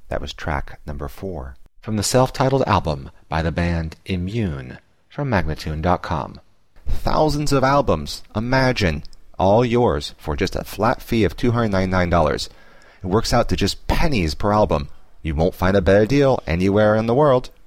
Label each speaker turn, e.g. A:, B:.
A: That was track number 4 from the self-titled album by the band Immune from Magnatune.com. Thousands of albums, imagine, all yours for just a flat fee of $299. It works out to just pennies per album. You won't find a better deal anywhere in the world.